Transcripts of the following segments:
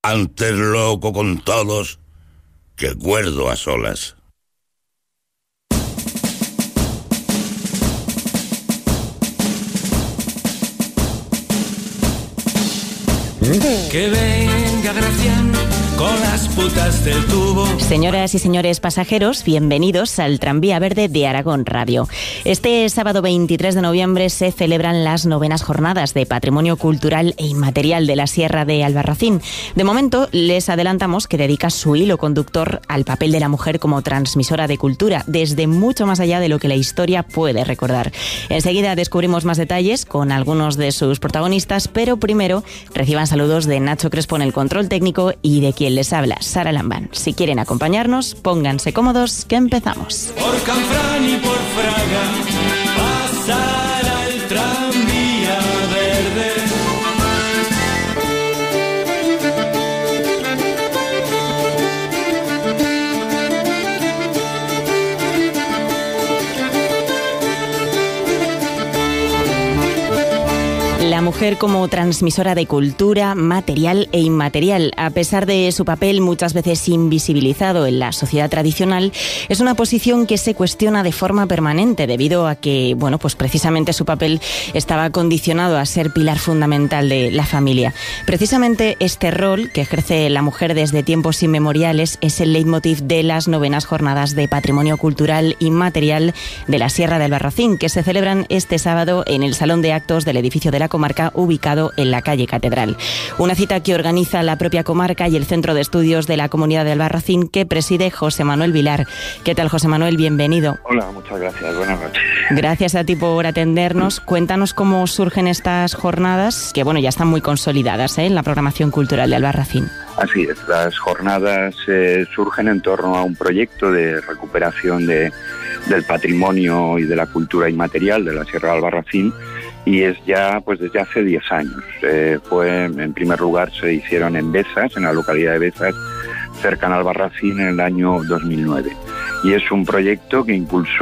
Antes loco con todos que cuerdo a solas. Que venga Gracián con las putas del tubo. Señoras y señores pasajeros, bienvenidos al Tranvía Verde de Aragón Radio. Este sábado 23 de noviembre se celebran las 9º jornadas de Patrimonio Cultural e Inmaterial de la Sierra de Albarracín. De momento, les adelantamos que dedica su hilo conductor al papel de la mujer como transmisora de cultura, desde mucho más allá de lo que la historia puede recordar. Enseguida descubrimos más detalles con algunos de sus protagonistas, pero primero reciban saludos de Nacho Crespo en el control técnico y de quien les habla, Sara Lambán. Si quieren acompañarnos, pónganse cómodos, que empezamos. Por Canfrán y por Fraga pasará el tranvía verde. La mujer como transmisora de cultura, material e inmaterial, a pesar de su papel muchas veces invisibilizado en la sociedad tradicional, es una posición que se cuestiona de forma permanente debido a que, bueno, pues precisamente su papel estaba condicionado a ser pilar fundamental de la familia. Precisamente este rol que ejerce la mujer desde tiempos inmemoriales es el leitmotiv de las 9º jornadas de Patrimonio Cultural Inmaterial de la Sierra de Albarracín, que se celebran este sábado en el Salón de Actos del edificio de la comarca, ubicado en la calle Catedral. Una cita que organiza la propia comarca y el Centro de Estudios de la Comunidad de Albarracín, que preside José Manuel Vilar. ¿Qué tal, José Manuel? Bienvenido. Hola, muchas gracias. Buenas noches. Gracias a ti por atendernos. Cuéntanos cómo surgen estas jornadas, que bueno, ya están muy consolidadas en la programación cultural de Albarracín. Así es, las jornadas surgen en torno a un proyecto de recuperación del patrimonio y de la cultura inmaterial de la Sierra de Albarracín, y es ya pues desde hace 10 años. En primer lugar se hicieron en Bezas, en la localidad de Bezas, cercana a Albarracín, en el año 2009. Y es un proyecto que se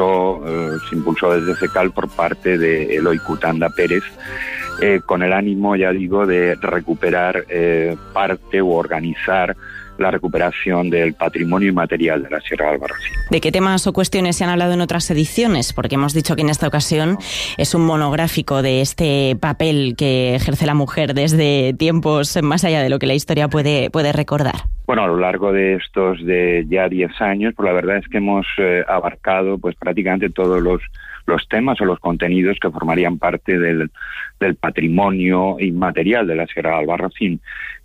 impulsó desde CECAL por parte de Eloy Cutanda Pérez, con el ánimo, ya digo, de recuperar parte o organizar la recuperación del patrimonio inmaterial de la Sierra de Albarracín. ¿De qué temas o cuestiones se han hablado en otras ediciones? Porque hemos dicho que en esta ocasión es un monográfico de este papel que ejerce la mujer desde tiempos más allá de lo que la historia puede recordar. Bueno, a lo largo de estos ya 10 años, pues la verdad es que hemos abarcado pues prácticamente todos los temas o los contenidos que formarían parte del patrimonio inmaterial de la Sierra de Albarracín,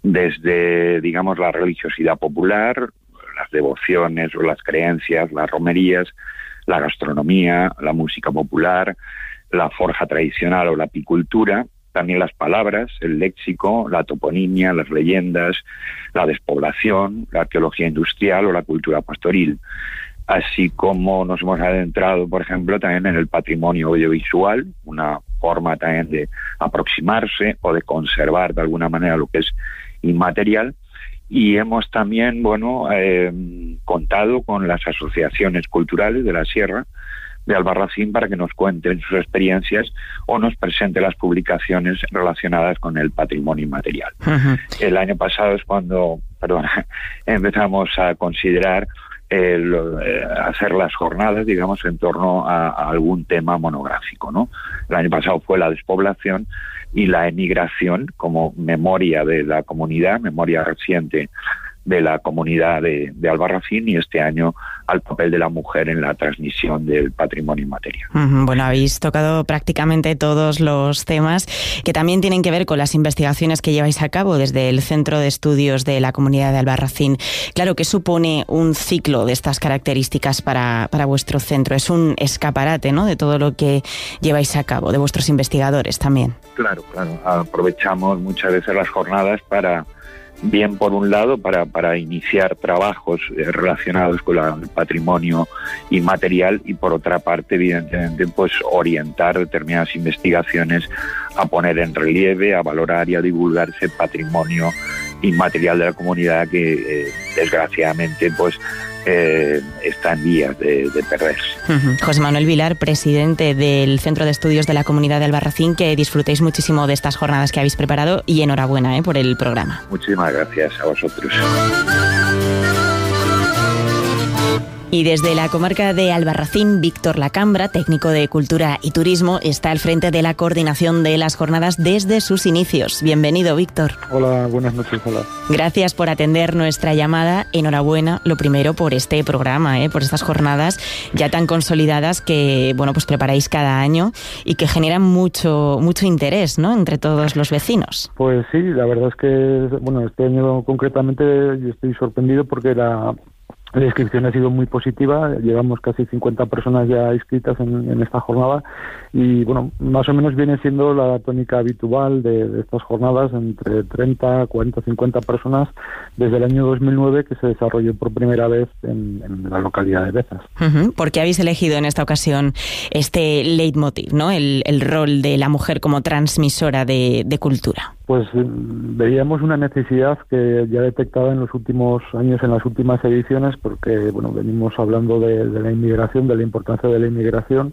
desde, digamos, la religiosidad popular, las devociones o las creencias, las romerías, la gastronomía, la música popular, la forja tradicional o la apicultura, también las palabras, el léxico, la toponimia, las leyendas, la despoblación, la arqueología industrial o la cultura pastoril. Así como nos hemos adentrado, por ejemplo, también en el patrimonio audiovisual, una forma también de aproximarse o de conservar de alguna manera lo que es inmaterial. Y hemos también, contado con las asociaciones culturales de la Sierra de Albarracín para que nos cuenten sus experiencias o nos presenten las publicaciones relacionadas con el patrimonio inmaterial. Uh-huh. El año pasado es cuando, empezamos a considerar hacer las jornadas, digamos, en torno a algún tema monográfico, ¿no? El año pasado fue la despoblación y la emigración como memoria de la comunidad, memoria reciente de la comunidad de Albarracín, y este año al papel de la mujer en la transmisión del patrimonio inmaterial. Bueno, habéis tocado prácticamente todos los temas que también tienen que ver con las investigaciones que lleváis a cabo desde el Centro de Estudios de la Comunidad de Albarracín. Claro, ¿qué supone un ciclo de estas características para vuestro centro? Es un escaparate, ¿no?, de todo lo que lleváis a cabo, de vuestros investigadores también. Claro. Aprovechamos muchas veces las jornadas para, bien por un lado, para iniciar trabajos relacionados con el patrimonio inmaterial, y por otra parte, evidentemente, pues orientar determinadas investigaciones a poner en relieve, a valorar y a divulgar ese patrimonio inmaterial de la comunidad que desgraciadamente pues está en vías de perderse. José Manuel Vilar, presidente del Centro de Estudios de la Comunidad de Albarracín, que disfrutéis muchísimo de estas jornadas que habéis preparado y enhorabuena por el programa. Muchísimas gracias a vosotros. Y desde la comarca de Albarracín, Víctor Lacambra, técnico de Cultura y Turismo, está al frente de la coordinación de las jornadas desde sus inicios. Bienvenido, Víctor. Hola, buenas noches. Hola. Gracias por atender nuestra llamada. Enhorabuena, lo primero, por este programa, por estas jornadas ya tan consolidadas que, pues preparáis cada año y que generan mucho interés, ¿no?, entre todos los vecinos. Pues sí, la verdad es que, este año concretamente yo estoy sorprendido porque la inscripción ha sido muy positiva. Llevamos casi 50 personas ya inscritas en esta jornada y, más o menos viene siendo la tónica habitual de estas jornadas, entre 30, 40, 50 personas desde el año 2009, que se desarrolló por primera vez en la localidad de Bezas. ¿Por qué habéis elegido en esta ocasión este leitmotiv, ¿no?, el rol de la mujer como transmisora de cultura? Pues veíamos una necesidad que ya detectada en los últimos años, en las últimas ediciones, porque venimos hablando de la inmigración, de la importancia de la inmigración,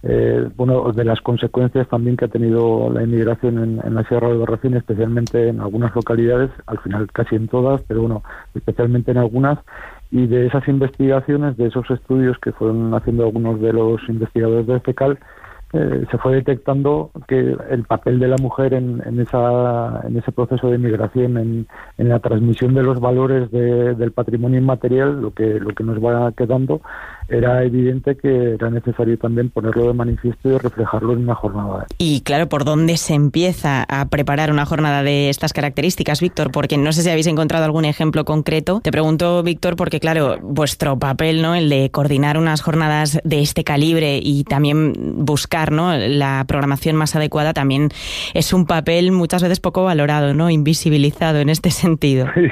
de las consecuencias también que ha tenido la inmigración en la Sierra de Albarracín, especialmente en algunas localidades, al final casi en todas, pero especialmente en algunas, y de esas investigaciones, de esos estudios que fueron haciendo algunos de los investigadores de FECAL, se fue detectando que el papel de la mujer en ese proceso de migración, en la transmisión de los valores del patrimonio inmaterial, lo que nos va quedando, era evidente que era necesario también ponerlo de manifiesto y reflejarlo en una jornada. Y claro, ¿por dónde se empieza a preparar una jornada de estas características, Víctor? Porque no sé si habéis encontrado algún ejemplo concreto. Te pregunto, Víctor, porque claro, vuestro papel, ¿no?, el de coordinar unas jornadas de este calibre y también buscar, ¿no?, la programación más adecuada, también es un papel muchas veces poco valorado, ¿no?, invisibilizado en este sentido. Sí.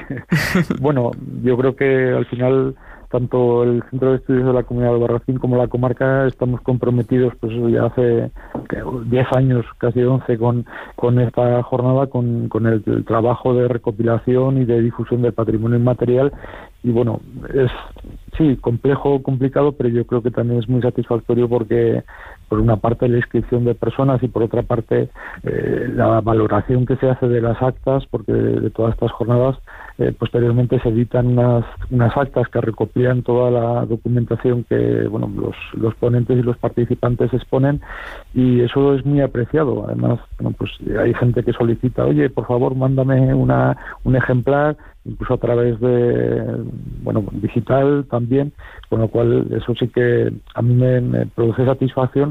Yo creo que al final tanto el Centro de Estudios de la Comunidad de Albarracín como la comarca estamos comprometidos, pues ya hace 10 años, casi 11, con esta jornada, con el trabajo de recopilación y de difusión del patrimonio inmaterial. Y es sí complejo, complicado, pero yo creo que también es muy satisfactorio porque, por una parte, la inscripción de personas y por otra parte la valoración que se hace de las actas, porque de todas estas jornadas posteriormente se editan unas actas que recopilan toda la documentación que los ponentes y los participantes exponen, y eso es muy apreciado. Además, pues hay gente que solicita, oye, por favor, mándame un ejemplar, incluso a través de digital también, con lo cual eso sí que a mí me produce satisfacción,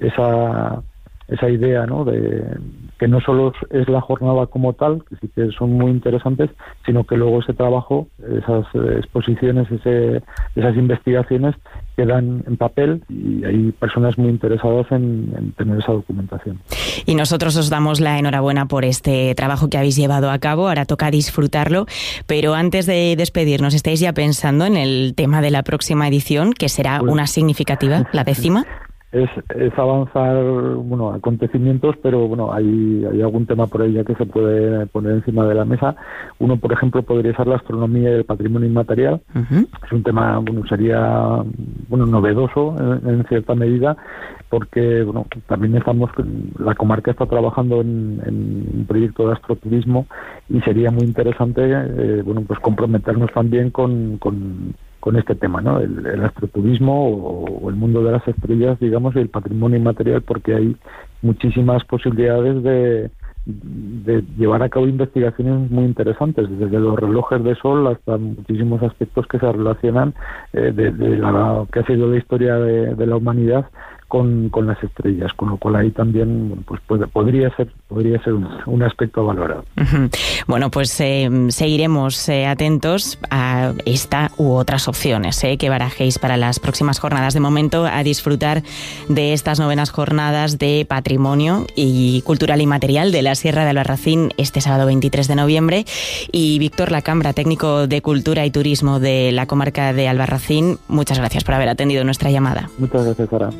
esa idea, ¿no?, de que no solo es la jornada como tal, que sí que son muy interesantes, sino que luego ese trabajo, esas exposiciones, esas investigaciones quedan en papel y hay personas muy interesadas en tener esa documentación. Y nosotros os damos la enhorabuena por este trabajo que habéis llevado a cabo. Ahora toca disfrutarlo, pero antes de despedirnos, ¿estáis ya pensando en el tema de la próxima edición, que será una significativa, la 10ª? Es avanzar acontecimientos, pero hay algún tema por ahí ya que se puede poner encima de la mesa. Uno, por ejemplo, podría ser la astronomía y el patrimonio inmaterial. Es un tema, sería novedoso en cierta medida, porque también la comarca está trabajando en un proyecto de astroturismo y sería muy interesante pues comprometernos también con este tema, ¿no? El astroturismo o el mundo de las estrellas, digamos, y el patrimonio inmaterial, porque hay muchísimas posibilidades de llevar a cabo investigaciones muy interesantes, desde los relojes de sol hasta muchísimos aspectos que se relacionan de lo que ha sido la historia de la humanidad con las estrellas, con lo cual ahí también pues podría ser un aspecto a valorar. Bueno, pues seguiremos atentos a esta u otras opciones que barajéis para las próximas jornadas. De momento, a disfrutar de estas 9º jornadas de patrimonio y cultural inmaterial de la Sierra de Albarracín este sábado 23 de noviembre. Y Víctor Lacambra, técnico de Cultura y Turismo de la comarca de Albarracín, muchas gracias por haber atendido nuestra llamada. Muchas gracias, Sara.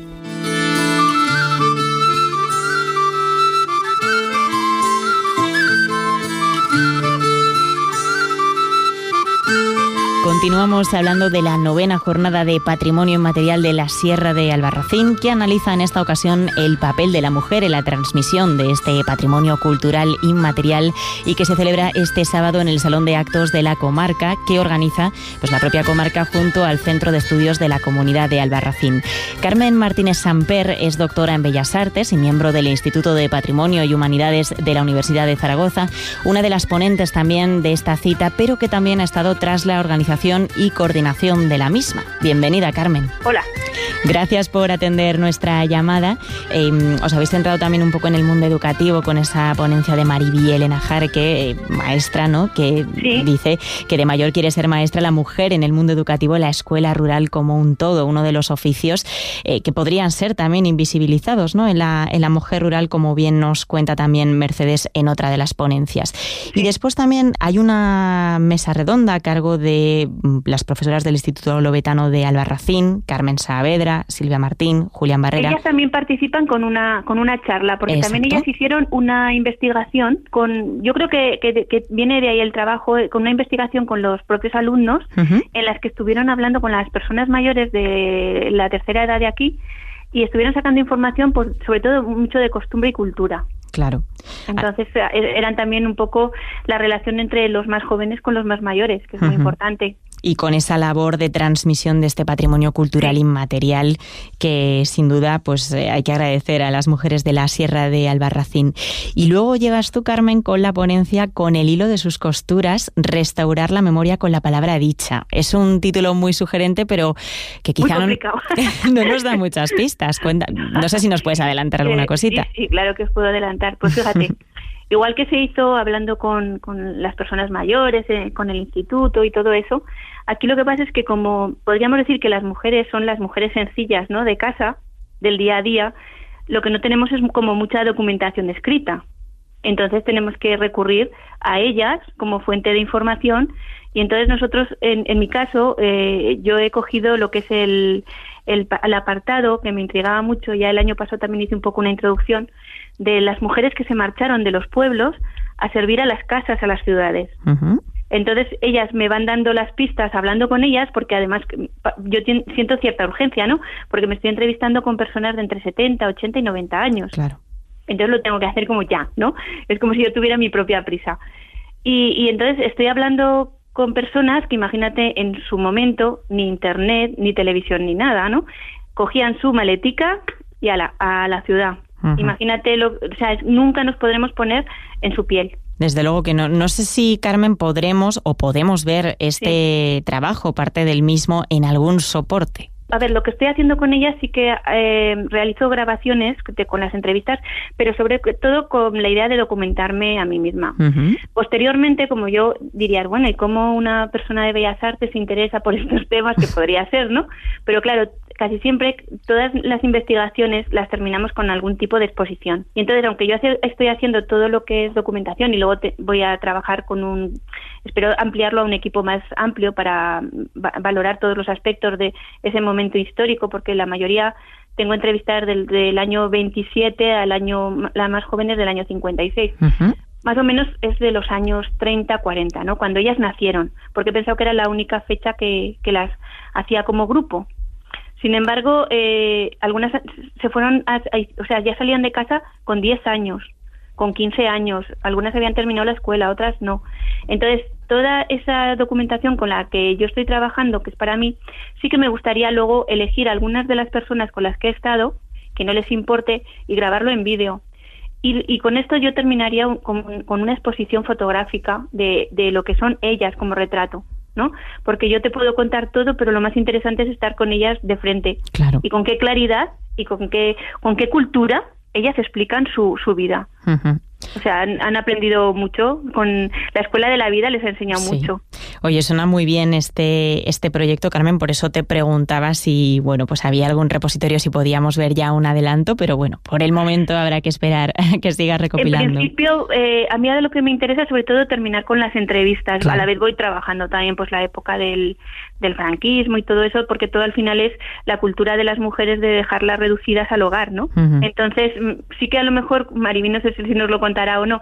Continuamos hablando de la 9ª jornada de Patrimonio Inmaterial de la Sierra de Albarracín, que analiza en esta ocasión el papel de la mujer en la transmisión de este patrimonio cultural inmaterial y que se celebra este sábado en el Salón de Actos de la Comarca, que organiza la propia comarca junto al Centro de Estudios de la Comunidad de Albarracín. Carmen Martínez Samper es doctora en Bellas Artes y miembro del Instituto de Patrimonio y Humanidades de la Universidad de Zaragoza, una de las ponentes también de esta cita, pero que también ha estado tras la organización y coordinación de la misma. Bienvenida, Carmen. Hola. Gracias por atender nuestra llamada. Os habéis centrado también un poco en el mundo educativo con esa ponencia de Mariví Elena Jarque, maestra, ¿no?, que sí, dice que de mayor quiere ser maestra la mujer en el mundo educativo, en la escuela rural como un todo, uno de los oficios que podrían ser también invisibilizados, ¿no?, en la mujer rural, como bien nos cuenta también Mercedes en otra de las ponencias. Sí. Y después también hay una mesa redonda a cargo de las profesoras del Instituto Lobetano de Albarracín, Carmen Saavedra, Silvia Martín, Julián Barrera. Ellas también participan con una charla, porque Exacto. También ellas hicieron una investigación yo creo que viene de ahí el trabajo, con una investigación con los propios alumnos, en las que estuvieron hablando con las personas mayores de la tercera edad de aquí y estuvieron sacando información, pues, sobre todo mucho de costumbre y cultura. Claro. Entonces eran también un poco la relación entre los más jóvenes con los más mayores, que es muy importante. Y con esa labor de transmisión de este patrimonio cultural inmaterial que sin duda pues hay que agradecer a las mujeres de la Sierra de Albarracín. Y luego llegas tú, Carmen, con la ponencia Con el hilo de sus costuras, restaurar la memoria con la palabra dicha. Es un título muy sugerente, pero que quizá no nos da muchas pistas. No sé si nos puedes adelantar alguna cosita. Sí, claro que os puedo adelantar. Pues fíjate, igual que se hizo hablando con las personas mayores, con el instituto y todo eso, aquí lo que pasa es que, como podríamos decir que las mujeres son las mujeres sencillas, ¿no?, de casa, del día a día, lo que no tenemos es como mucha documentación escrita. Entonces tenemos que recurrir a ellas como fuente de información y entonces nosotros, en mi caso, yo he cogido lo que es el apartado que me intrigaba mucho. Ya el año pasado también hice un poco una introducción de las mujeres que se marcharon de los pueblos a servir a las casas, a las ciudades. Entonces ellas me van dando las pistas hablando con ellas, porque además yo siento cierta urgencia, ¿no?, porque me estoy entrevistando con personas de entre 70, 80 y 90 años. Claro. Entonces lo tengo que hacer como ya, ¿no? Es como si yo tuviera mi propia prisa. Y entonces estoy hablando con personas que, imagínate, en su momento ni internet, ni televisión, ni nada, ¿no? Cogían su maletica y a la ciudad. Imagínate, nunca nos podremos poner en su piel. Desde luego que no. No sé si, Carmen, podemos ver este trabajo, parte del mismo, en algún soporte. A ver, lo que estoy haciendo con ellas sí que realizo grabaciones con las entrevistas, pero sobre todo con la idea de documentarme a mí misma. Posteriormente, como yo diría, bueno, ¿y cómo una persona de Bellas Artes se interesa por estos temas? Que podría ser, ¿no? Pero claro, casi siempre todas las investigaciones las terminamos con algún tipo de exposición. Y entonces, aunque yo estoy haciendo todo lo que es documentación y luego voy a trabajar espero ampliarlo a un equipo más amplio para valorar todos los aspectos de ese momento histórico, porque la mayoría tengo entrevistas del año 27 al año, las más jóvenes del año 56. Más o menos es de los años 30, 40, ¿no?, cuando ellas nacieron, porque he pensado que era la única fecha que las hacía como grupo. Sin embargo, algunas se fueron, ya salían de casa con 10 años, con 15 años, algunas habían terminado la escuela, otras no. Entonces, toda esa documentación con la que yo estoy trabajando, que es para mí, sí que me gustaría luego elegir algunas de las personas con las que he estado, que no les importe, y grabarlo en vídeo. Y con esto yo terminaría con una exposición fotográfica de lo que son ellas como retrato, ¿no? Porque yo te puedo contar todo, pero lo más interesante es estar con ellas de frente. Claro. Y con qué claridad y con qué cultura ellas explican su vida. O sea, han aprendido mucho. Con la Escuela de la Vida les ha enseñado mucho. Oye, suena muy bien este proyecto, Carmen, por eso te preguntaba si, bueno, pues había algún repositorio, si podíamos ver ya un adelanto, pero bueno, por el momento habrá que esperar a que sigas recopilando. En principio, a mí lo que me interesa sobre todo terminar con las entrevistas. Claro. A la vez voy trabajando también pues la época del franquismo y todo eso, porque todo al final es la cultura de las mujeres de dejarlas reducidas al hogar, ¿no? Entonces, sí que a lo mejor, Mariví, no sé si nos lo contará o no,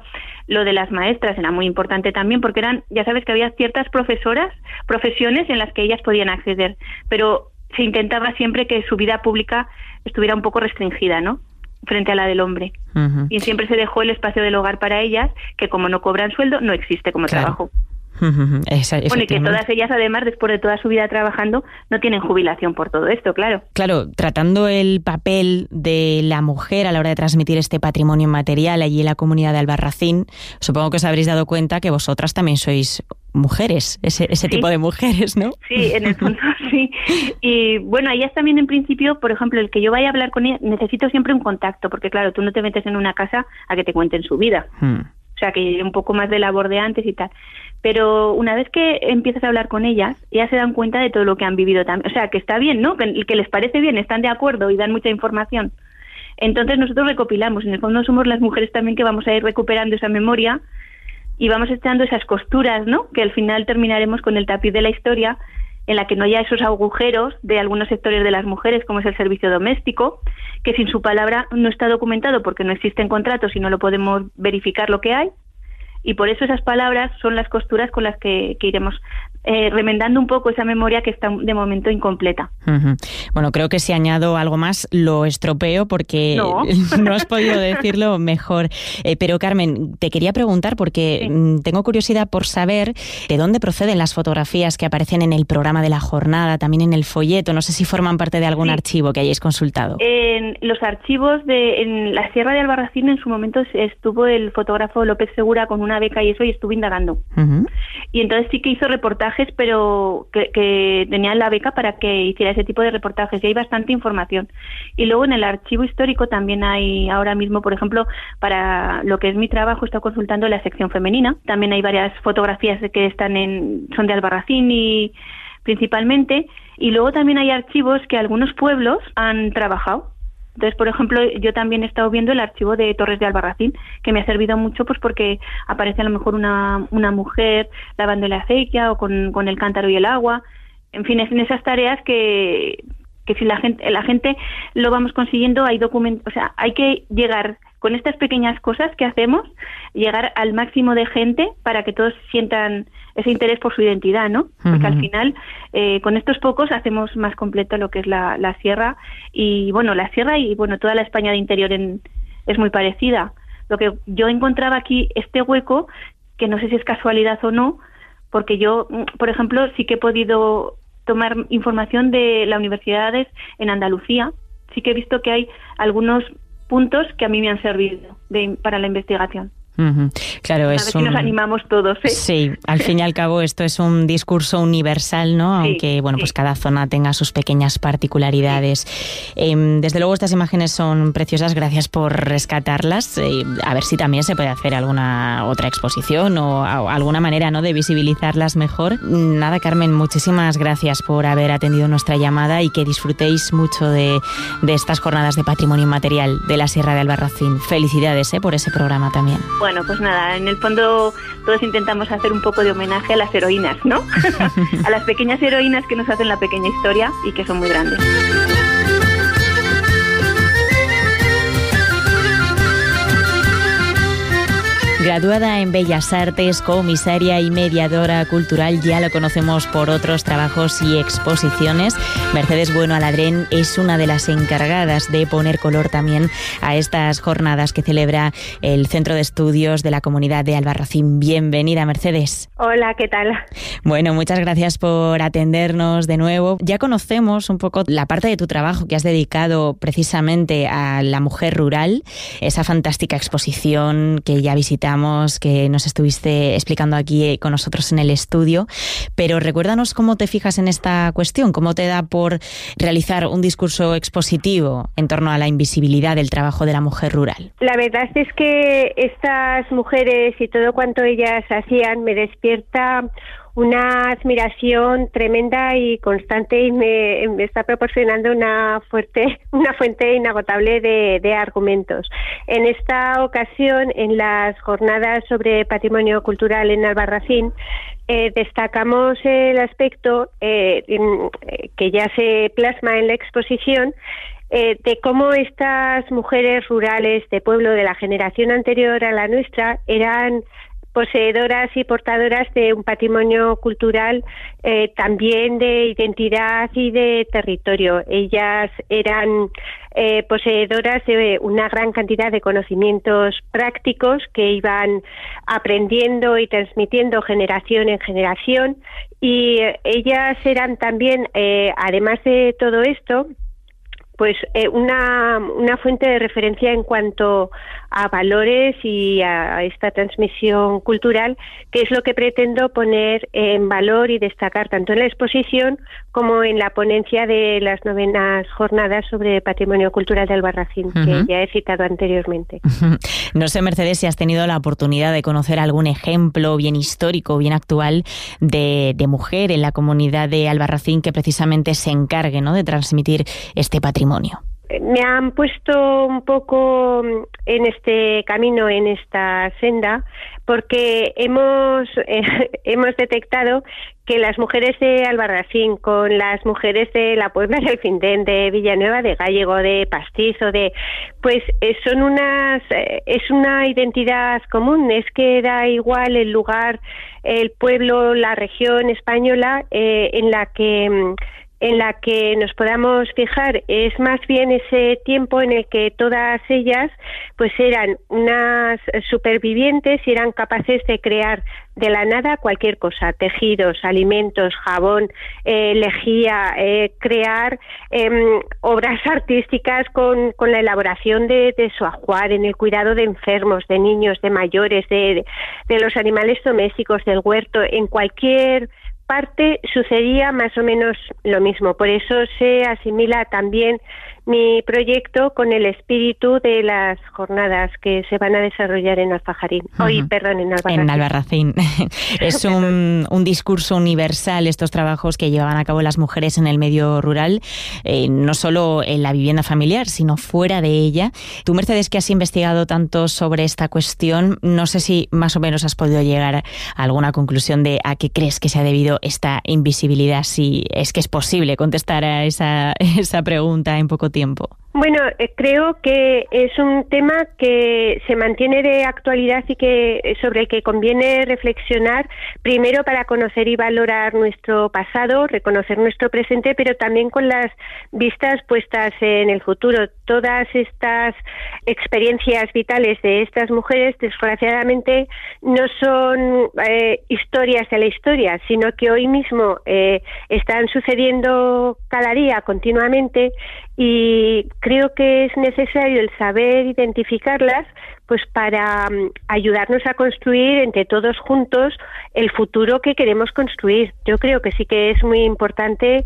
Lo de las maestras era muy importante también, porque ya sabes que había ciertas profesiones en las que ellas podían acceder, pero se intentaba siempre que su vida pública estuviera un poco restringida, ¿no?, frente a la del hombre. Uh-huh. Y siempre se dejó el espacio del hogar para ellas, que como no cobran sueldo, no existe como trabajo. Bueno, y que todas ellas, además, después de toda su vida trabajando, no tienen jubilación por todo esto, claro. Claro, tratando el papel de la mujer a la hora de transmitir este patrimonio inmaterial allí en la comunidad de Albarracín, supongo que os habréis dado cuenta que vosotras también sois mujeres, ese tipo de mujeres, ¿no? Sí, en el fondo sí. Y bueno, ellas también en principio, por ejemplo, el que yo vaya a hablar con ellas, necesito siempre un contacto, porque claro, tú no te metes en una casa a que te cuenten su vida. O sea, que un poco más de labor de antes y tal. Pero una vez que empiezas a hablar con ellas se dan cuenta de todo lo que han vivido también. O sea, que está bien, ¿no? Que les parece bien, están de acuerdo y dan mucha información. Entonces nosotros recopilamos. En el fondo somos las mujeres también que vamos a ir recuperando esa memoria y vamos echando esas costuras, ¿no? Que al final terminaremos con el tapiz de la historia, en la que no haya esos agujeros de algunos sectores de las mujeres, como es el servicio doméstico, que sin su palabra no está documentado porque no existen contratos y no lo podemos verificar lo que hay. Y por eso esas palabras son las costuras con las que iremos remendando un poco esa memoria que está de momento incompleta. Uh-huh. Bueno, creo que si añado algo más lo estropeo porque no has podido decirlo mejor. Pero Carmen, te quería preguntar porque tengo curiosidad por saber de dónde proceden las fotografías que aparecen en el programa de la jornada, también en el folleto. No sé si forman parte de algún archivo que hayáis consultado. En los archivos en la Sierra de Albarracín en su momento estuvo el fotógrafo López Segura con una beca y eso, y estuve indagando. Uh-huh. Y entonces sí que hizo reportajes, pero que tenían la beca para que hiciera ese tipo de reportajes, y hay bastante información. Y luego en el archivo histórico también hay ahora mismo, por ejemplo, para lo que es mi trabajo, estoy consultando la sección femenina. También hay varias fotografías que son de Albarracín y principalmente, y luego también hay archivos que algunos pueblos han trabajado. Entonces, por ejemplo, yo también he estado viendo el archivo de Torres de Albarracín, que me ha servido mucho pues porque aparece a lo mejor una mujer lavando la acequia o con el cántaro y el agua. En fin, es en esas tareas que si la gente lo vamos consiguiendo, hay documentos, o sea, hay que llegar con estas pequeñas cosas que hacemos, llegar al máximo de gente para que todos sientan ese interés por su identidad, ¿no? Porque al final, con estos pocos hacemos más completo lo que es la sierra, y bueno, la sierra y bueno, toda la España de interior es muy parecida. Lo que yo encontraba aquí, este hueco, que no sé si es casualidad o no, porque yo, por ejemplo, sí que he podido tomar información de las universidades en Andalucía. Sí que he visto que hay algunos puntos que a mí me han servido para la investigación. Uh-huh. Claro, a ver si nos animamos todos, ¿eh? Sí, al fin y al cabo esto es un discurso universal, ¿no? Aunque bueno, pues cada zona tenga sus pequeñas particularidades. Desde luego estas imágenes son preciosas, gracias por rescatarlas. A ver si también se puede hacer alguna otra exposición o alguna manera, ¿no?, de visibilizarlas mejor. Nada, Carmen, muchísimas gracias por haber atendido nuestra llamada y que disfrutéis mucho de estas jornadas de patrimonio inmaterial de la Sierra de Albarracín. Felicidades por ese programa también. Bueno, pues nada, en el fondo todos intentamos hacer un poco de homenaje a las heroínas, ¿no? A las pequeñas heroínas que nos hacen la pequeña historia y que son muy grandes. Graduada en Bellas Artes, comisaria y mediadora cultural, ya lo conocemos por otros trabajos y exposiciones. Mercedes Bueno Aladrén es una de las encargadas de poner color también a estas jornadas que celebra el Centro de Estudios de la Comunidad de Albarracín. Bienvenida, Mercedes. Hola, ¿qué tal? Bueno, muchas gracias por atendernos de nuevo. Ya conocemos un poco la parte de tu trabajo que has dedicado precisamente a la mujer rural, esa fantástica exposición que ya visitamos, que nos estuviste explicando aquí con nosotros en el estudio, pero recuérdanos cómo te fijas en esta cuestión, cómo te da por realizar un discurso expositivo en torno a la invisibilidad del trabajo de la mujer rural. La verdad es que estas mujeres y todo cuanto ellas hacían me despierta una admiración tremenda y constante, y me está proporcionando una fuente inagotable de argumentos. En esta ocasión, en las jornadas sobre patrimonio cultural en Albarracín, destacamos el aspecto que ya se plasma en la exposición, de cómo estas mujeres rurales de pueblo de la generación anterior a la nuestra eran poseedoras y portadoras de un patrimonio cultural, también de identidad y de territorio. Ellas eran poseedoras de una gran cantidad de conocimientos prácticos que iban aprendiendo y transmitiendo generación en generación, y ellas eran también, además de todo esto, pues una fuente de referencia en cuanto a valores y a esta transmisión cultural, que es lo que pretendo poner en valor y destacar tanto en la exposición como en la ponencia de las 9ª jornadas sobre patrimonio cultural de Albarracín, que ya he citado anteriormente. No sé, Mercedes, si has tenido la oportunidad de conocer algún ejemplo bien histórico, bien actual de mujer en la comunidad de Albarracín que precisamente se encargue, ¿no?, de transmitir este patrimonio. Me han puesto un poco en este camino, en esta senda, porque hemos detectado que las mujeres de Albarracín, con las mujeres de la Puebla del Findén, de Villanueva de Gállego, de Pastizo, pues es una identidad común. Es que da igual el lugar, el pueblo, la región española en la que nos podamos fijar. Es más bien ese tiempo en el que todas ellas pues eran unas supervivientes y eran capaces de crear de la nada cualquier cosa: tejidos, alimentos, jabón, lejía, crear obras artísticas con la elaboración de su ajuar, en el cuidado de enfermos, de niños, de mayores, de los animales domésticos, del huerto. En cualquier parte sucedía más o menos lo mismo. Por eso se asimila también mi proyecto con el espíritu de las jornadas que se van a desarrollar en Alfajarín. En Albarracín. Es un discurso universal, estos trabajos que llevaban a cabo las mujeres en el medio rural, no solo en la vivienda familiar, sino fuera de ella. Tú, Mercedes, que has investigado tanto sobre esta cuestión, no sé si más o menos has podido llegar a alguna conclusión de a qué crees que se ha debido esta invisibilidad, si es que es posible contestar a esa pregunta en poco tiempo. Bueno, creo que es un tema que se mantiene de actualidad y que sobre el que conviene reflexionar, primero para conocer y valorar nuestro pasado, reconocer nuestro presente, pero también con las vistas puestas en el futuro. Todas estas experiencias vitales de estas mujeres, desgraciadamente, no son historias de la historia, sino que hoy mismo están sucediendo cada día, continuamente, y creo que es necesario el saber identificarlas, pues para ayudarnos a construir entre todos juntos el futuro que queremos construir. Yo creo que sí que es muy importante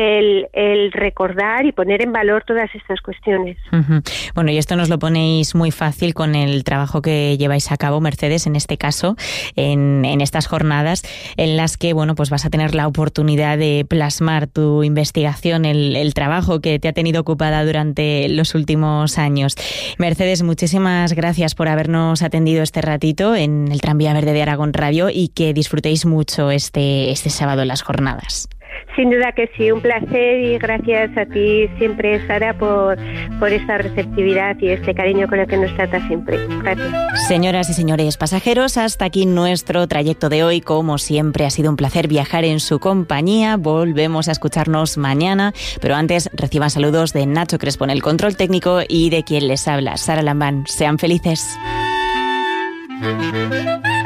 el recordar y poner en valor todas estas cuestiones. Bueno, y esto nos lo ponéis muy fácil con el trabajo que lleváis a cabo, Mercedes, en este caso, en estas jornadas en las que, bueno, pues vas a tener la oportunidad de plasmar tu investigación, el trabajo que te ha tenido ocupada durante los últimos años. Mercedes, muchísimas gracias por habernos atendido este ratito en el Tranvía Verde de Aragón Radio, y que disfrutéis mucho este sábado en las jornadas. Sin duda que sí, un placer, y gracias a ti siempre, Sara, por esta receptividad y este cariño con el que nos trata siempre. Gracias. Señoras y señores pasajeros, hasta aquí nuestro trayecto de hoy. Como siempre, ha sido un placer viajar en su compañía. Volvemos a escucharnos mañana, pero antes reciban saludos de Nacho Crespo en el control técnico y de quien les habla, Sara Lambán. Sean felices.